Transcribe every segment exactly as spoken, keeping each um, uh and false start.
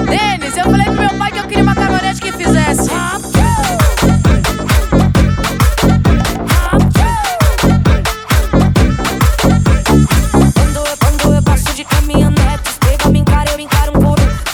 Denis, eu falei pro meu pai que eu queria uma caminhonete que fizesse. Quando eu passo de caminhonete, pega, me encara, eu encaro um por um.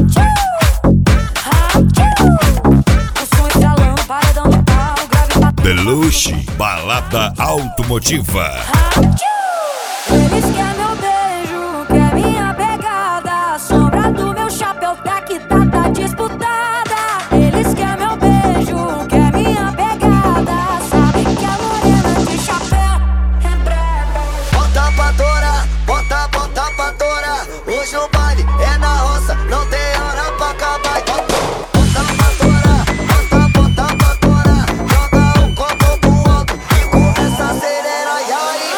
O som estralando, paredão do carro, grave batendo. Belushi, balada automotiva. Eles querem meu beijo, quer minha pegada. A sombra do meu chapéu tá que tá, tá disputada. Eles querem meu beijo, quer minha pegada. Sabe que a morena de chapéu é brega. Bota pra torar, bota, bota pra torar. Hoje o baile é na roça, não tem hora pra acabar. Bota pra torar, bota, bota pra torar. Joga o copo pro alto e começa a acelerar. E aí?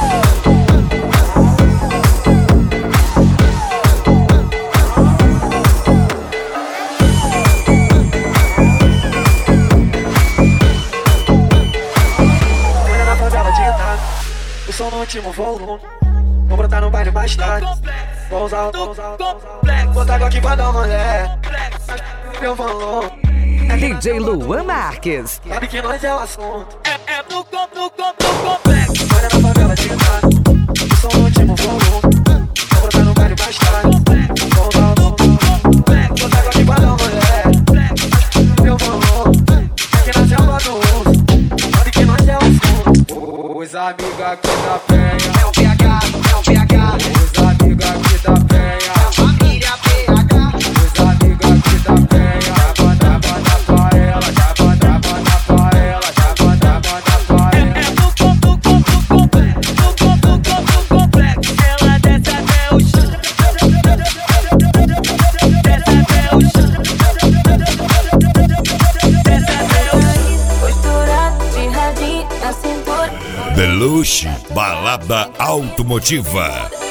Olha na favela de Itália, o som no último volume. Vou brotar no baile mais tarde. Vou usar, vou usar, vou usar. Botar água aqui pra dar uma mulher. Meu valor. D J Luan Marques. Sabe que nós é o assunto. É, é no com, no com, no complexo. Olha na favela de Itália, o som no último volume. Vou brotar no baile mais tarde. Vou usar, vou usar. Botar água aqui pra dar uma mulher. Meu valor. É que nós é o bagunço. Sabe que nós é o assunto. Os amigos aqui da penha. É o P H, é o P H. Os amigos aqui da penha. Família P H. Os amigos aqui da penha. Já bota, bota pra ela. Já bota, bota pra ela. Já bota, bota pra ela. É no ponto, ponto, complexo. No ponto, ponto, complexo. Ela desce até o chão. Desce até o chão. Desce até o chão. Postura de radinho na cintura. Belushi, balada automotiva.